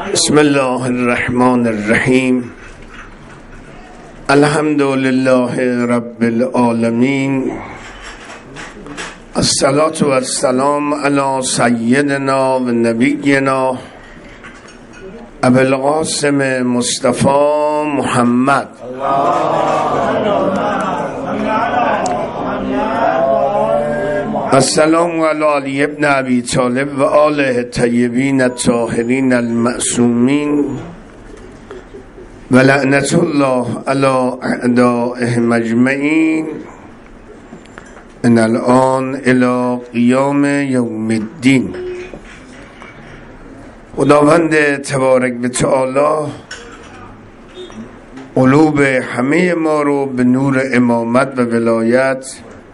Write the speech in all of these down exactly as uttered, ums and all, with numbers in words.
بسم الله الرحمن الرحیم. الحمد لله رب العالمین. الصلاة و السلام علی سیدنا و نبینا ابو القاسم مصطفی محمد السلام علی علی ابن ابی طالب و آله الطیبین الطاهرین المعصومین و لعنت الله علی اعدائهم اجمعین من الان الی قیام یوم الدین. خداوند تبارک و تعالی قلوب همه ما رو به نور امامت و ولایت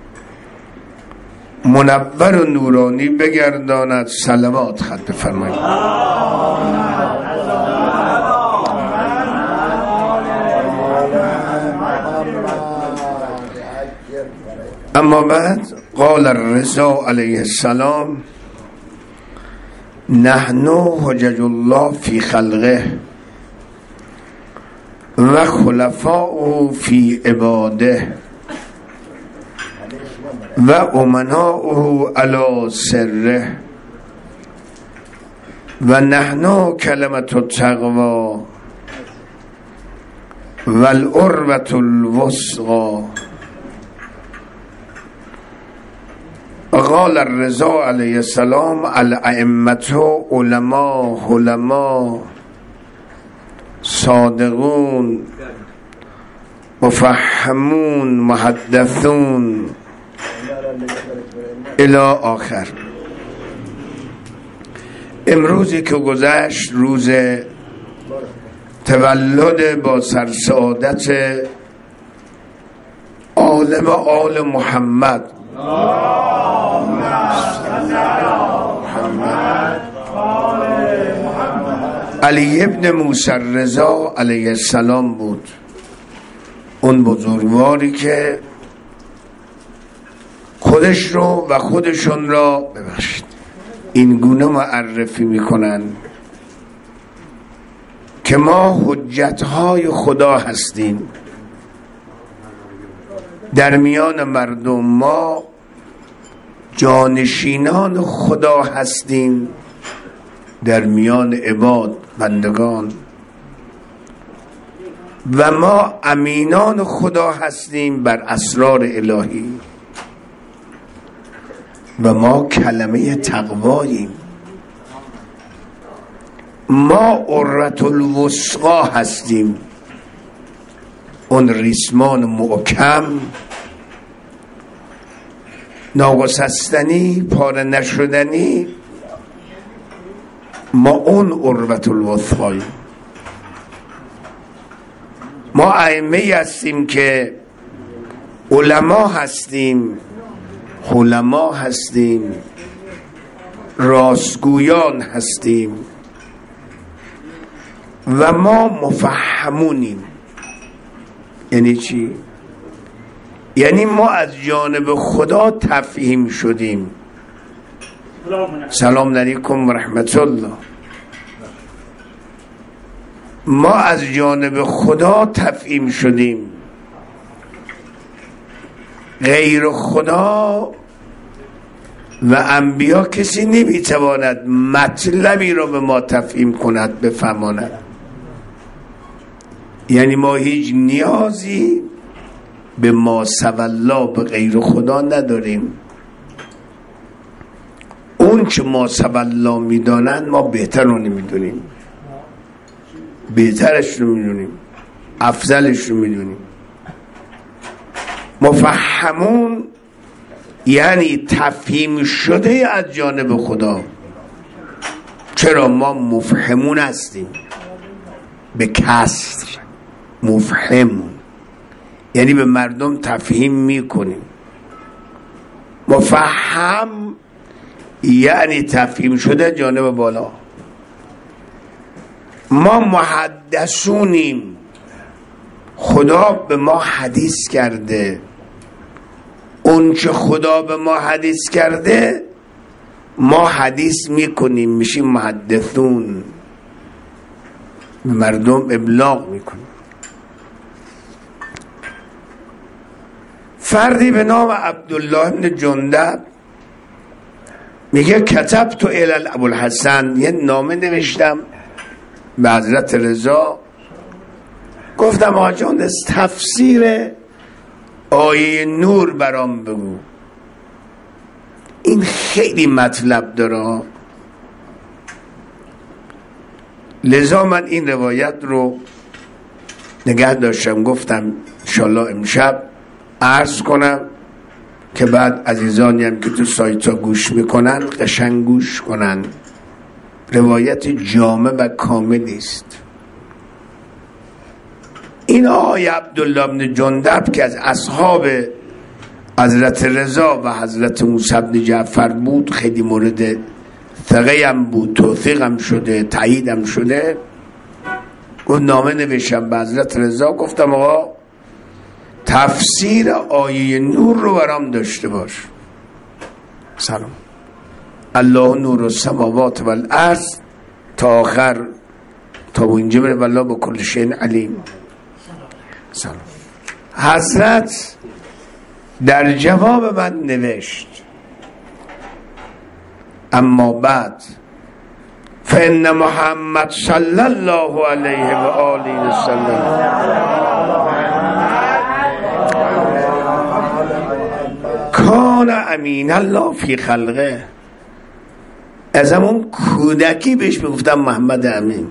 منور و نورانی بگرداند. صلوات خط فرمایید. اما بعد قال الرضا علیه السلام نحن حجج الله فی خلقه و خلفاؤه فی عباده و امناؤه علی سره و نحن کلمة التقوی و العروة الوثقی. قال الرضا علیه السلام الائمة علما حلما صادقون مفهمون محدثون الی آخر. امروزی که گذشت روز تولد با سرسعادت عالم آل محمد علی ابن موسی الرضا علیه السلام بود. اون بزرگواری که خودش رو و خودشون را ببخشید این گونه معرفی میکنن که ما حجتهای خدا هستیم در میان مردم، ما جانشینان خدا هستیم در میان عباد بندگان و ما امینان خدا هستیم بر اسرار الهی و ما کلمه تقواییم. ما عروة الوثقی هستیم، اون ریسمان محکم ناگسستنی پاره نشدنی، ما اون عروة الوثقی. ما ائمه هستیم که علما هستیم، علما هستیم، راستگویان هستیم و ما مفهمونیم. یعنی چی؟ یعنی ما از جانب خدا تفهیم شدیم. سلام علیکم و رحمت الله. ما از جانب خدا تفهیم شدیم. غیر خدا و انبیا کسی نمیتواند مطلبی را به ما تفهیم کند بفهماند. یعنی ما هیچ نیازی به ما سوالله به غیر خدا نداریم. اون که ما سوالله میدانند ما بهتر رو نمیدونیم، بهترش رو میدونیم، افضلش رو میدونیم. مفهمون یعنی تفهیم شده از جانب خدا. چرا ما مفهمون هستیم به کسر، مفهمون یعنی به مردم تفهیم میکنیم. مفهم یعنی تفهیم شده جانب بالا. ما محدثونیم، خدا به ما حدیث کرده. اون که خدا به ما حدیث کرده ما حدیث میکنیم، میشیم محدثون. مردم ابلاغ میکنه. فردی به نام عبدالله بن جندب میگه کتبت الی ابوالحسن، یه نامه نوشتم به حضرت رضا، گفتم آقا جان از تفسیر آیه نور برام بگو، این خیلی مطلب داره. لذا من این روایت رو نگه داشتم، گفتم انشالله امشب عرض کنم که بعد عزیزانی هم که تو سایت ها گوش میکنن قشنگ گوش کنن. روایت جامع و کاملی است. این آقای عبدالله بن جندب که از اصحاب حضرت رضا و حضرت موسی بن جعفر بود، خیلی مورد ثقه هم بود، توثیق هم شده، تایید هم شده. گفت نامه نوشتم به حضرت رضا، گفتم آقا تفسیر آیه نور رو برام داشته باش. سلام. الله نور السماوات والارض تا آخر، تا اینجا بره والله با کل شیء علیم. سلام. حضرت در جواب من نوشت اما بعد فإن محمد صلی الله علیه و آله و سلم کان امین الله فی خلقه. از همون کودکی بهش میگفتم محمد امین.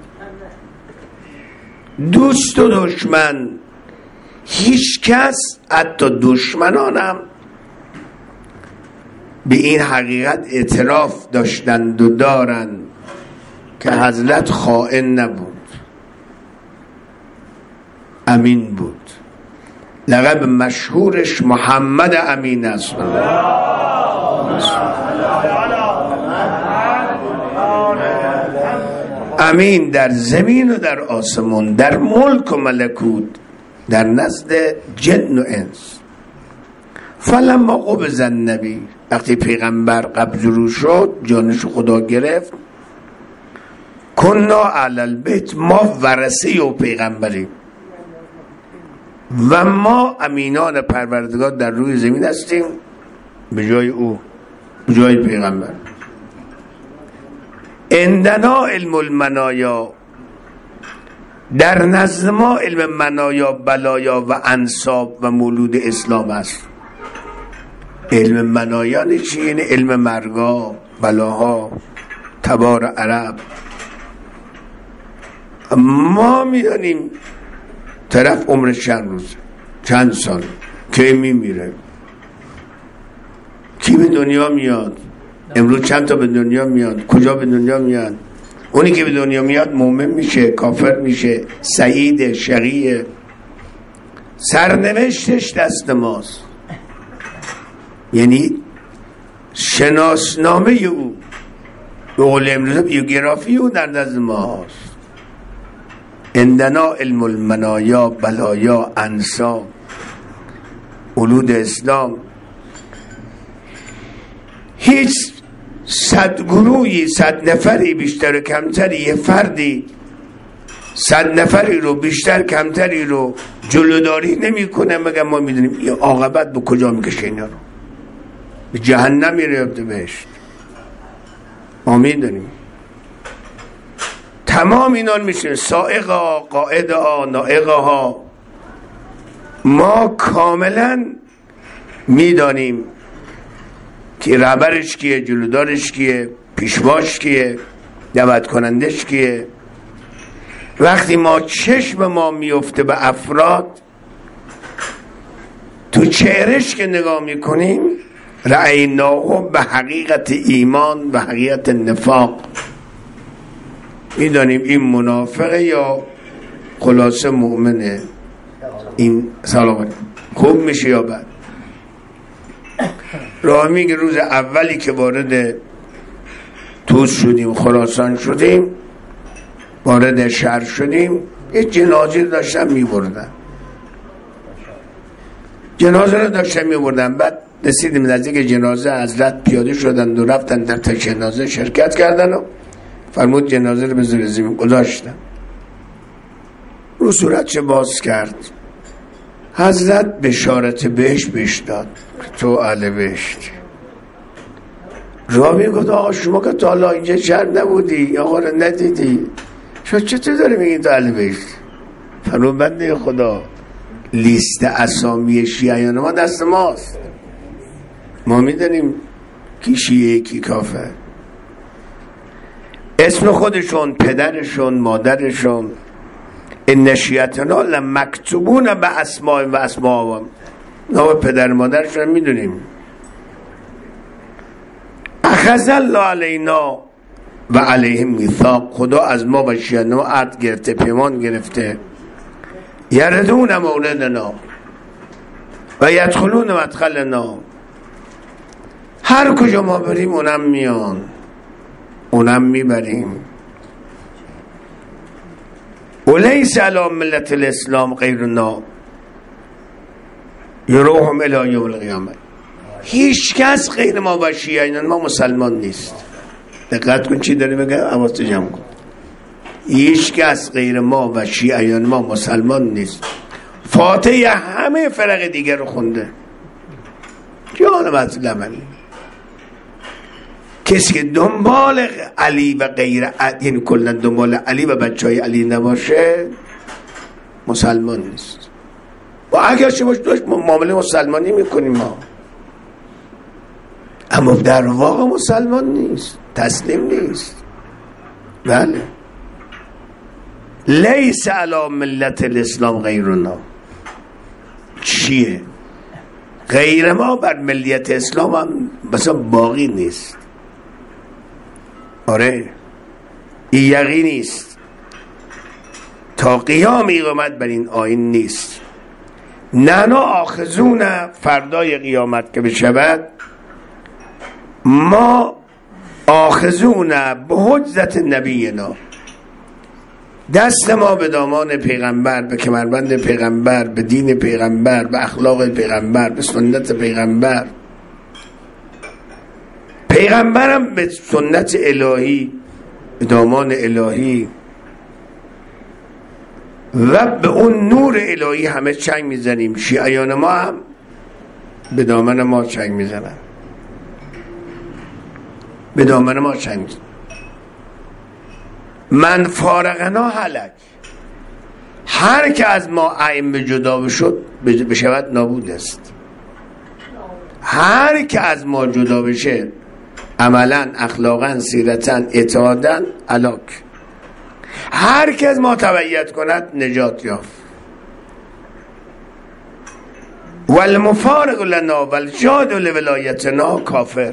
دوست و دشمن، هیچ کس حتی دشمنانم به این حقیقت اعتراف داشتند و دارند که حضرت خائن نبود، امین بود. لقب مشهورش محمد امین است. امین در زمین و در آسمان، در ملک و ملکوت، در نزد جن و انس. فلما قبض النبی، وقتی پیغمبر قبض رو شد، جانش خدا گرفت، کنا علی البیت، ما ورثه و پیغمبریم و ما امینان پروردگار در روی زمین هستیم به جای او، به جای پیغمبر. عندنا علم المنایا، در نزد ما علم منایا، بلایا و انساب و مولود اسلام است. علم منایا چیه؟ یعنی علم مرگا، بلاها، تبار عرب. ما میدانیم طرف عمرش چند روز، چند سال، کی میمیره، کی به دنیا میاد، امروز چند تا به دنیا میاد، کجا به دنیا میاد. اونی که به دنیا میاد مومن میشه، کافر میشه، سعید، شقیه. سرنوشتش دست ماست، یعنی شناسنامه او، به قول امروز بیوگرافی او در دست ماست. عندنا علم المنایا، بلایا، انساب، ولود اسلام. هیچ صد گروهی، صد نفری بیشتر و کمتری، یه فردی صد نفری رو بیشتر کمتری رو جلوداری نمی کنه مگر ما میدونیم این عاقبت به کجا میکشه. اینا رو به جهنم میره یا به بهشت، ما میدونیم. تمام اینا میشه سائق ها، قائد ها، نائق ها. ما کاملا میدانیم که رهبرش کیه، جلودارش کیه، پیشواش کیه، دعوت کنندش کیه. وقتی ما چشم ما میفته به افراد، تو چهرش که نگاه میکنیم، رأیناهم به حقیقت ایمان و حقیقت نفاق، میدانیم این منافقه یا خلاصه مؤمنه. این سلامت خوب میشه یا بد. راه میگه روز اولی که وارد توس شدیم، خراسان شدیم، وارد شهر شدیم، یه جنازه داشتن میبردن، جنازه رو داشتن میبردن. بعد رسیدیم نزدیک جنازه، حضرت پیاده شدن و رفتن در تا جنازه شرکت کردن و فرمود جنازه رو بذار زمین، گذاشتن. رو صورتش باز کرد. حضرت بشارت بهش بهش داد تو اهل بهشتی. رامی گفت آقا شما که تا حالا اینجا شهر نبودی، آقا رو ندیدی، شما چطور داری میگین تو اهل بهشتی؟ فرمود بنده خدا لیست اسامی شیعیان ما دست ماست، ما میدونیم کی شیعه کی کافر. اسم خودشون، پدرشون، مادرشون، ان شیعتنا لمکتوبون به اسماء و اسماء، نام پدر مادرشون میدونیم. اخذ الله علینا و علیهم میثاق، خدا از ما و شیعیان ما عهد گرفته، پیمان گرفته. یردون موردنا و یدخلون مدخلنا، هر کجا ما بریم اونم میان، اونم میبریم. ولیس علی ملت الاسلام غیرنا یروهم الی یوم القیامه، هیچ کس غیر ما و شیعیان ما مسلمان نیست. دقت کن چی داره بگه، حواست جمع کن. هیچ کس غیر ما و شیعیان ما مسلمان نیست. فاتحه همه فرق دیگر رو خونده. جان مظلم، کسی که دنبال علی و غیر علی، یعنی کلا دنبال علی و بچه های علی نباشه مسلمان نیست. و اگر شما داشت معامله مسلمانی میکنیم ما، اما در واقع مسلمان نیست، تسلیم نیست. بله، لیس علی ملت الاسلام غیرنا، چیه؟ غیر ما بر ملیت اسلام هم بسا باقی نیست. آره این یقین نیست، تا قیام قیامت بر این آیین نیست. نحنا آخذون، فردای قیامت که بشود ما آخذون به حجت نبینا، دست ما به دامان پیغمبر، به کمربند پیغمبر، به دین پیغمبر، به اخلاق پیغمبر، به سنت پیغمبر. پیغمبرم به سنت الهی، به دامان الهی و به اون نور الهی همه چنگ میزنیم. شیعیان ما هم به دامن ما چنگ میزنن، به دامن ما چنگ میزنن. من فارغنا هلک، هر که از ما ائمه جدا بشد بشود نابود است. هر که از ما جدا بشه عملا، اخلاقا، سیرتا، اعتقادا هلاک. هر که از ما تبعیت کند نجات یافت. والمفارق لنا والجاد لولایتنا کافر.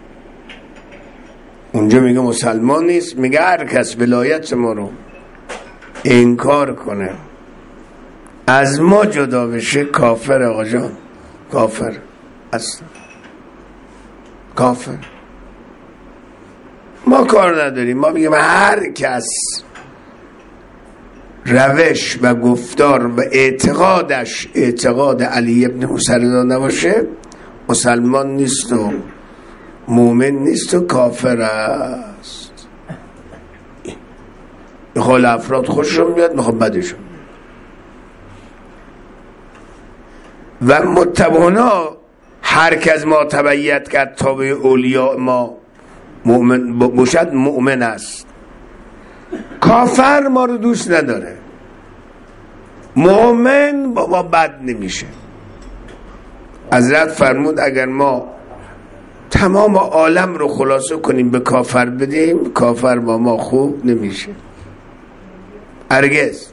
اونجا میگه مسلمان نیست، میگه هر کس ولایت ما رو انکار کنه، از ما جدا بشه کافر. آقا جان کافر اصلا، کافر. ما کار نداریم، ما میگیم هر کس روش و گفتار و اعتقادش اعتقاد علی ابن حسین نباشه مسلمان نیست و مومن نیست و کافر است. میخواد افراد خوششون بیاد، میخواد بدشون. و متبعنا هر کس ما تبعیت کرد تابع اولیاء ما مؤمن باشد مؤمن است. کافر ما رو دوست نداره، مؤمن با ما بد نمیشه. حضرت فرمود اگر ما تمام عالم رو خلاصه کنیم به کافر بدیم، کافر با ما خوب نمیشه هرگز.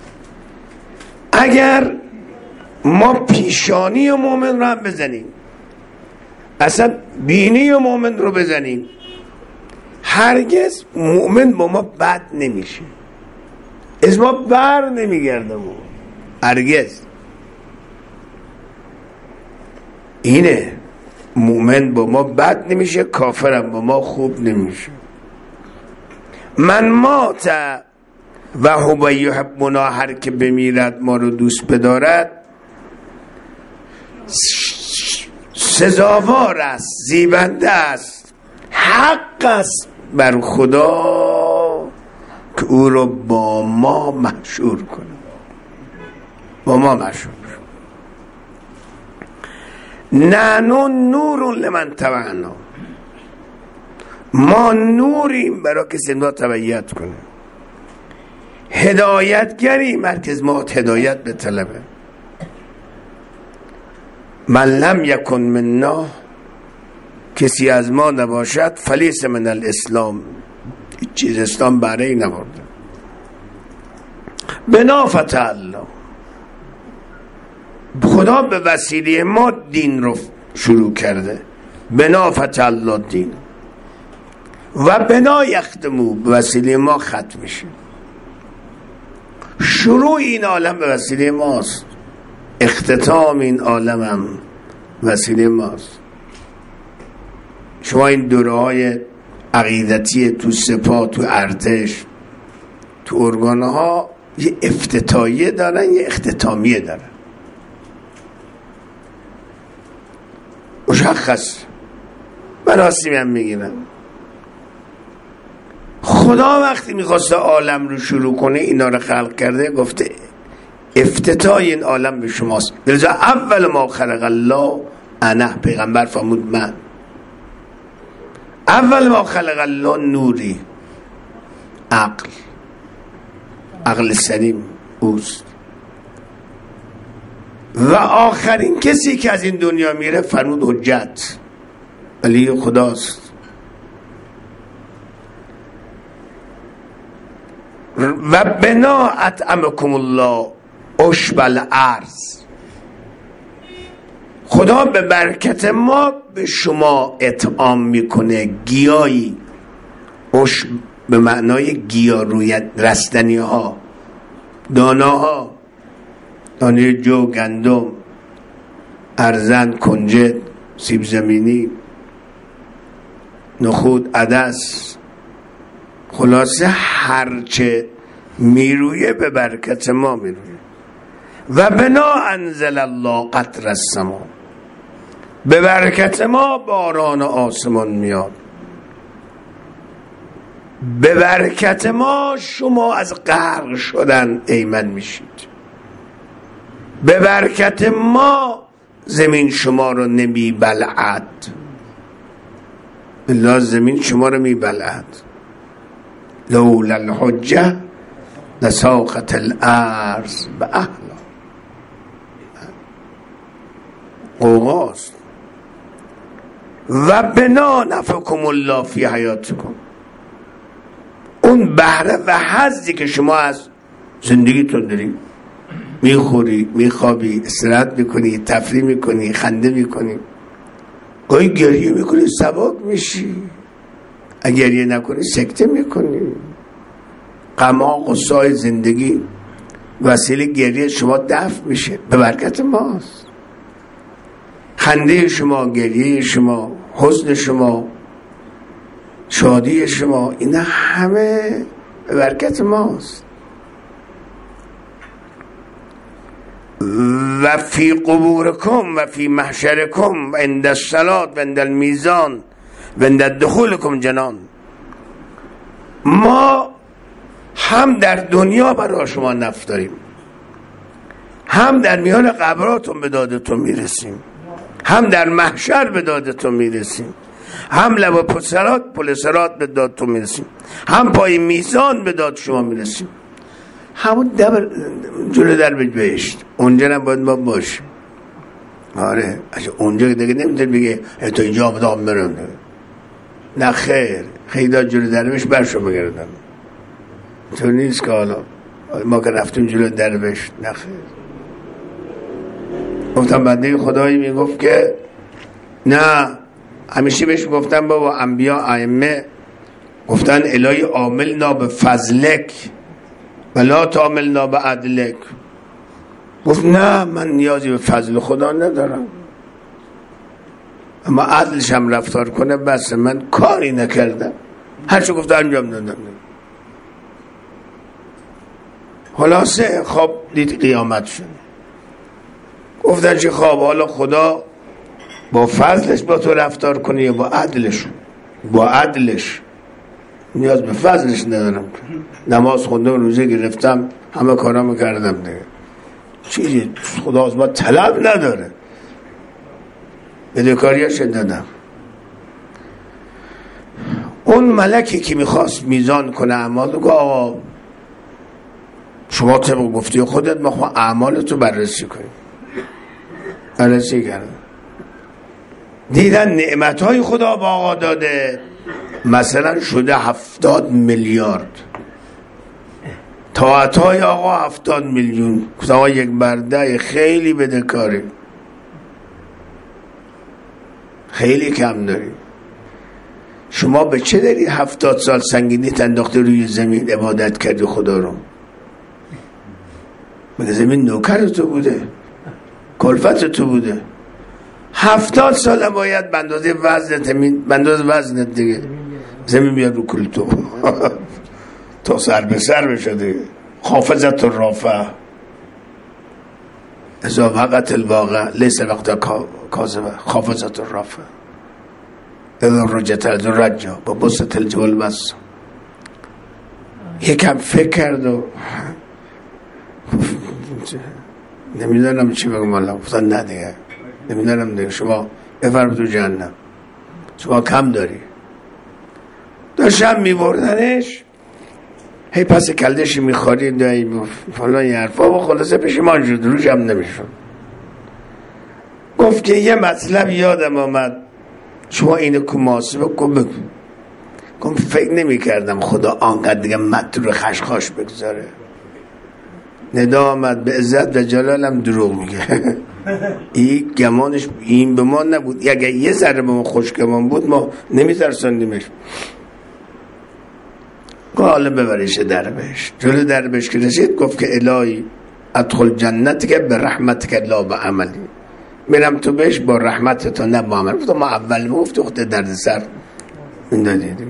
اگر ما پیشانی و مؤمن رو هم بزنیم، اصلا بینی و مؤمن رو بزنیم، هرگز مؤمن با ما بد نمیشه، از ما بر نمیگرده ما هرگز. اینه، مؤمن با ما بد نمیشه، کافرم با ما خوب نمیشه. من مات و هو یحبنا، هر که بمیرد ما رو دوست بدارد، سزاوار است، زیبنده است، حق است بر خدا که او رو با ما محشور کنه. با ما مشهور. نحنو نور لمن تبعنا، ما نوریم برای کسی ما تبعیت کنه. هدایتگریم مرکز ما هدایت به طلبه. من لم یکن منا، کسی از ما نباشد، فلیس من الاسلام، هیچ چیز اسلام برای نبرده. بنا فتح الله، خدا به وسیله ما دین رو شروع کرده. بنا فتح الله دین و بنا یختمو، به وسیله ما ختم میشه. شروع این عالم به وسیله ماست، اختتام این عالم هم وسیله ماست. شما این دوره های عقیدتی تو سپاه، تو ارتش، تو ارگانها یه افتتاحیه دارن، یه اختتامیه دارن، مشخص مراسمی هم میگیرن. خدا وقتی میخواسته عالم رو شروع کنه اینا رو خلق کرده، گفته افتتاح این عالم به شماست. لذا اول ما خلق الله انا، پیغمبر فرمود من. اول ما خلق الله نوری، عقل، عقل سلیم اوست. و آخرین کسی که از این دنیا میره فرمود حجت، ولی خداست. و بنا اطعمکم الله عشب الارض، خدا به برکت ما به شما اطعام میکنه گیاهی، عشب به معنای گیاه روی رستنی ها، داناها، دانه جو، گندم، ارزن، کنجد، سیب زمینی، نخود، عدس، خلاصه هرچه میرویه به برکت ما میرویه. و بنا انزل الله قطر السما، به برکت ما باران آسمان میاد. به برکت ما شما از غرق شدن ایمن میشید. به برکت ما زمین شما رو نمی بلعد، الله زمین شما رو می بلعد. لولا الحجه لساقت الارض به اهلا، قوقاست. و بنا نفعکم الله فی حیاتکم، اون بهره و حظی که شما از زندگیتون دارید، میخوری، میخوابی، استراحت میکنی، تفریح میکنی، خنده میکنی، گاهی گریه میکنی، سبک میشی، اگر گریه نکنی سکته میکنی. غم غصه زندگی وسیله گریه شما دفع میشه، به برکت ماست. خنده شما، گریه شما، حزن شما، شادی شما، اینا همه به برکت ماست. و فی قبورکم و فی محشرکم و عند الصلاة و عند المیزان و عند دخولکم جنان، ما هم در دنیا برای شما نفع داریم، هم در میان قبراتون به دادتون میرسیم، هم در محشر به دادتون میرسیم، هم لب پسرات پلسرات به دادتون میرسیم، هم پای میزان به داد شما میرسیم. همون دبر جلو در بهشت، اونجا هم باید ما باشیم. آره اونجا دیگه نمیتونه بگه تا اینجا آمدام برم، نه خیر، خیلی جلو در بهشت برشو بگردم. تو نیست که حالا ما که رفتیم جلو در بهشت، نه خیر. گفتم بنده خدایی میگفت که نه، همیشه بهش گفتم بابا انبیا ائمه گفتن الهی عاملنا به فضلک ولا تعاملنا به عدلک. گفت نه من نیازی به فضل خدا ندارم، اما عدلش هم رفتار کنه بس، من کاری نکردم، هرچی گفت انجام دادم. خلاصه خواب دید قیامت شد. گفتن چه خواب؟ حالا خدا با فضلش با تو رفتار کنی یا با عدلش؟ با عدلش، نیاز به فضلش ندارم. نماز خوندم، روزه گرفتم، همه کارامو کردم دیگه. چیزی خدا از ما طلب نداره، بدهکاریاش دادم. اون ملکی که میخواست میزان کنه اعمال، گفت آقا شما طبق گفتی خودت ما اعمالتو بررسی کنیم. بررسی کردن، دیدن نعمتهای خدا با آقا داده، مثلا شده هفتاد میلیارد، طاعتهای آقا هفتاد میلیون. گفت آقا یک برده خیلی بدهکاری، خیلی کم داریم. شما به چه دلیل هفتاد سال سنگینیت انداخته روی زمین عبادت کردی خدا رو؟ مگه زمین نوکر تو بوده؟ کلفت تو بوده؟ هفتاد سال باید بندازه وزنت، بندازه وزنت دیگه، زمین بیاد رو کل تو تا سر به سر بشه دیگه. خافضت الرافع اذا وقت الواقع لیس وقت کاذبه. خافضت الرافع اذا رجت الرجا با بسط الجبال. بس یکم فکر کرد و نمیدونم چی بگم. الله گفتن نه دیگه نمیدونم دیگه، شما بفرم تو جهنم، شما کم داری. داشتم میبردنش، هی پس کلدشی میخواری دایی فلان یه حرفا و خلاصه پشیمان شد، روش هم نمیشون. گفت که یه مطلب یادم آمد، شما اینو که محاسبه کن بگو. گفت فکر نمی کردم خدا آنقدر دیگه مطور خشخاش بگذاره. ندا آمد به عزت و جلالم دروغ میگه. این گمانش این به ما نبود، اگه یه ذره به ما خوش گمان بود ما نمیترساندیمش. گفت حالا ببریش در بهش. جلو در بهش که رسید گفت که الهی ادخل جنت که به رحمت که لا به عملی، میرم تو بهش با رحمت تو نه با عمل. گفت ما اول گفت خود درد سر این دادیدیم.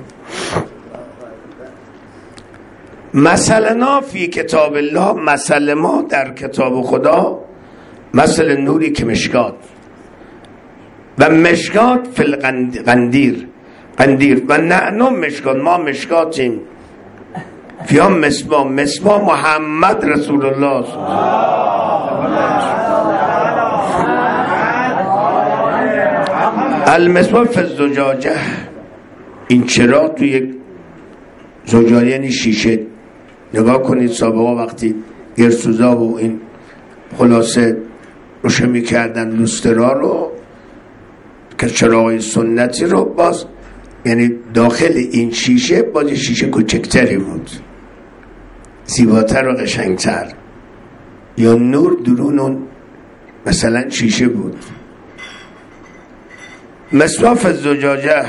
مثلنا فی کتاب الله، مثل ما در کتاب خدا مثل نوری که مشکات و مشکات فی القندیر قندیر و نعنم مشکات، ما مشکاتیم فیام مصباح، مصباح محمد رسول الله. المصباح فی الزجاجه، این چرا توی یک زجاجه یعنی شیشه. نگاه کنید سابقا وقتی گرسوزا و این خلاصه روشه میکردن لوسترا رو که چراغای سنتی رو، باز یعنی داخل این شیشه باز شیشه کوچکتری بود، زیباتر و قشنگتر، یا نور درون اون مثلا شیشه بود. مصباح الزجاجه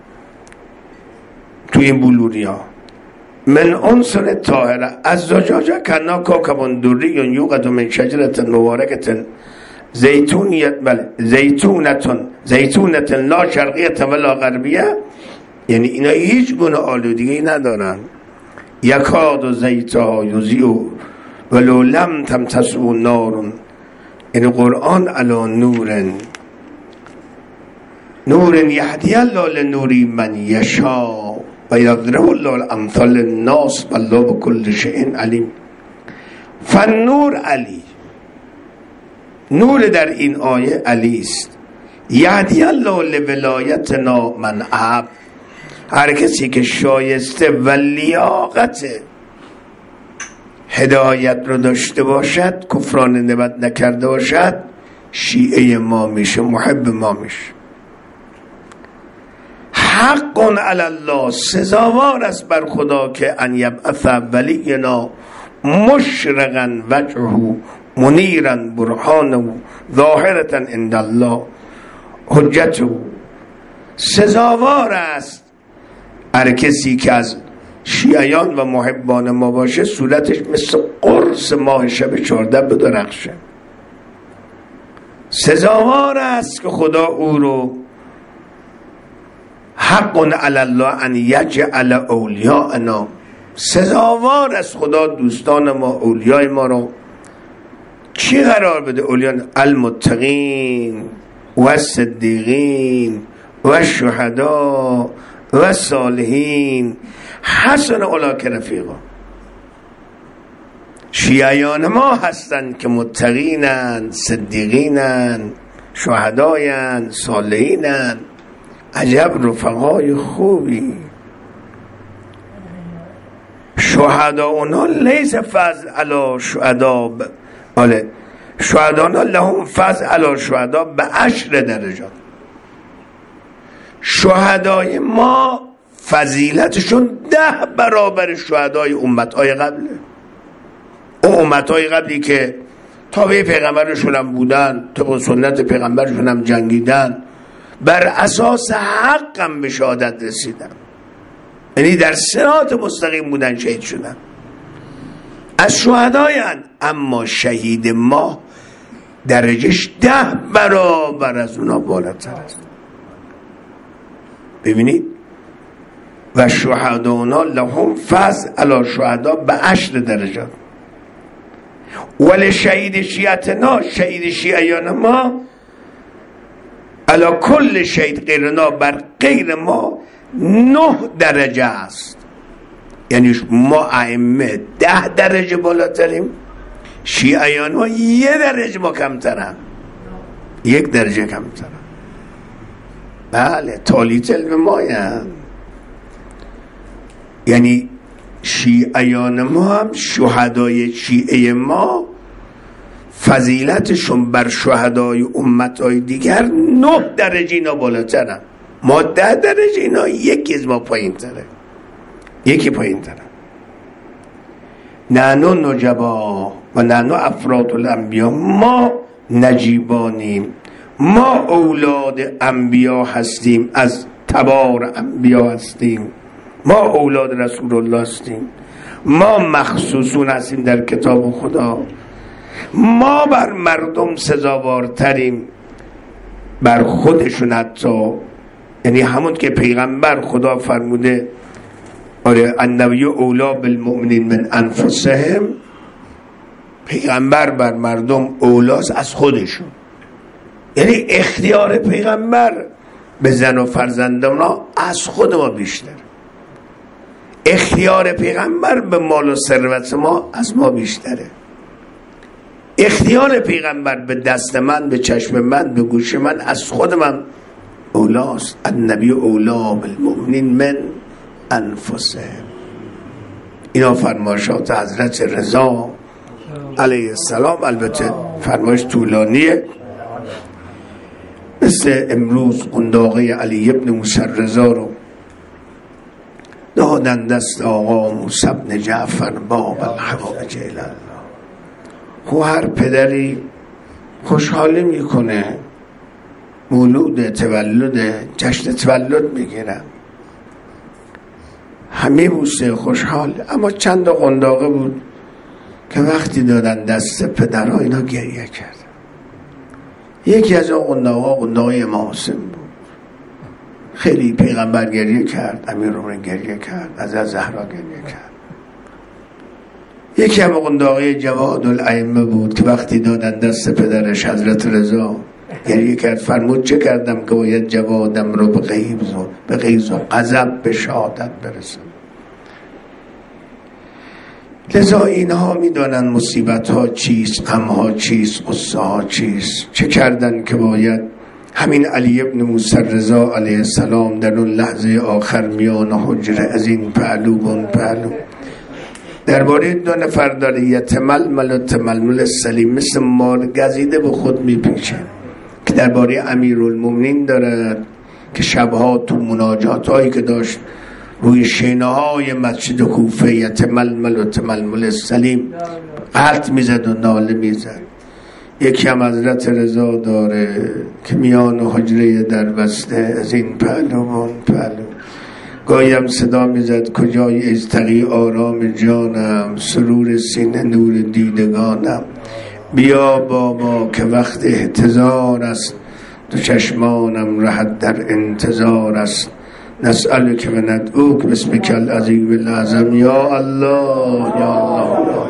توی این بلوریا من عنصر طاهره از زجاجه کنا کوکبون دوری یوقد من شجرت مبارکت زیتونیت بله زیتونتون زیتونت لا شرقیت ولا غربیه، یعنی اینا هیچ گونه آلودگی ندارن. یکاد و زیتا یزیو ولو لم تمتسو نارون، یعنی قرآن علی نورن نور یهدی الله لنوری من یشا و یضرب الله الامثال للناس والله بكل شیء علیم. فالنور علی، نور در این آیه علی است. یهدی الله لولایتنا من احب، هر کسی که شایسته و لیاقت هدایت رو داشته باشد، کفران نعمت نکرده باشد، شیعه ما میشه، محب ما میشه. حق علی الله، سزاوار است بر خدا که ان یبعث ولینا مشرقا وجهه منیرا برهانه ظاهرة عند الله حجته. سزاوار است هر کسی که از شیعیان و محبان ما باشه صورتش مثل قرص ماه شب چهارده بدرخشه. سزاوار است که خدا او رو حق علی الله ان یجعل اولیاءنا، سزاوار است خدا دوستان ما اولیای ما رو چی قرار بده؟ اولیان المتقین و صدیقین و شهدا و صالحین حسن اولئک رفیقا. شیعیان ما هستند که متقینند، صدیقینند، شهدایند، صالحینند. عجب رفقای خوبی. شهداؤنا لیس فضل علی شهدا، بله شهداؤنا لهم فضل علی شهدا به عشر درجات. شهدای ما فضیلتشون ده برابر شهدای امتهای قبله. اون امتهای قبلی که تابع پیغمبرشون هم بودن، طبق سنت پیغمبرشون هم جنگیدن، بر اساس حق هم به شهادت رسیدن، یعنی در صراط مستقیم بودن، شهید شدن، از شهدایان. اما شهید ما درجهش ده برابر از اونا بالاتر است. ببینید و شهداؤنا لهم فضل علی شهدا به عشر درجات. ولی شهید شیعتنا، شهید شیعیان ما، علی کل شهید غیرنا، بر غیر ما نه درجه است. یعنی ما ائمه ده درجه بالاتریم، شیعیان ما یه درجه ما کمترن، یک درجه کمترن. بله تالیت علم ماین. یعنی شیعیان ما هم، شهدای شیعه ما، فضیلتشون بر شهدای امتهای دیگر نه درجه اینا بالاترن. ما ده درجه، اینا یکی از ما پایین تره، یکی پایین تره. نحنو نجبا و نحنو افراد الانبیا، ما نجیبانیم، ما اولاد انبیا هستیم، از تبار انبیا هستیم، ما اولاد رسول الله هستیم، ما مخصوصون هستیم در کتاب خدا، ما بر مردم سزاوارتریم، بر خودشون حتی. یعنی همون که پیغمبر خدا فرموده آره النبی اولا بالمؤمنین من انفسهم، پیغمبر بر مردم اولاست از خودشون. یعنی اختیار پیغمبر به زن و فرزندان از خود ما بیشتر، اختیار پیغمبر به مال و ثروت ما از ما بیشتره، اختیار پیغمبر به دست من، به چشم من، به گوش من از خود من اولاست. النبی اولا بالمؤمنین من انفسهم. اینا فرمایشات حضرت رضا علیه السلام. البته فرمایش طولانیه، مثل امروز قنداقه علی ابن موسی رضا رو دادن دست آقا موسی بن جعفر باب الحوائج الی الله. خب هر پدری خوشحالی میکنه، مولود تولد، جشن تولد میگیرن، همه بوسه خوشحال. اما چند قنداقه بود که وقتی دادن دست پدرها اینا گریه کرد. یکی از اون قنداقها قنداقه امام حسین بود. خیلی پیغمبر گریه کرد، امیرالمومنین گریه کرد، از زهرا گریه کرد. یکی هم قنداقه جواد الائمه بود که وقتی دادن دست پدرش حضرت رضا گریه کرد، فرمود چه کردم که باید جوادم رو به غیظ و به غیظ و غضب به شهادت برسن. لذا اینها میدانن مصیبت ها چیست، غم ها چیست، قصه ها چیست. چه کردن که باید همین علی ابن موسی رضا علیه السلام در اون لحظه آخر میان حجره از این پهلو و اون پهلو درباره دو نفر داره یتململ و تململ سلیم، مثل مار گزیده به خود میپیچه، که درباره امیرالمومنین داره که شبها تو مناجات هایی که داشت روی شینه های مسجد کوفه یتململ و تململ سلیم قلط میزد و ناله میزد. یکی هم حضرت رضا داره که میان حجره در بسته از این پهلو و اون پهلو گایم صدا میزد کجای ازتقی آرام جانم، سرور سینه نور دیدگانم، بیا بابا که وقت احتضار است، دو چشمانم رهد در انتظار است، نسأل که و ندعوک بسمک العظیم العظم. یا الله یا الله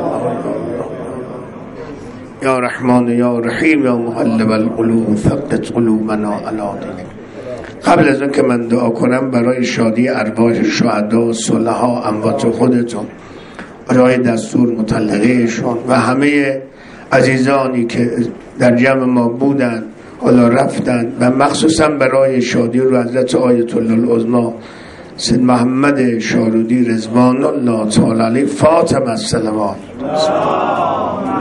یا رحمان یا رحیم یا مقلب القلوب ثبت قلوبنا علی دینک. قبل از اون که من دعا کنم برای شادی ارواح شهدا، صلحا، اموات خودتون، آقای دستور مطلقهشون و همه عزیزانی که در جمع ما بودن حالا رفتن و مخصوصا برای شادی رو حضرت آیت الله العظما سید محمد شارودی رضوان الله تعالی علیه فاطمه السلام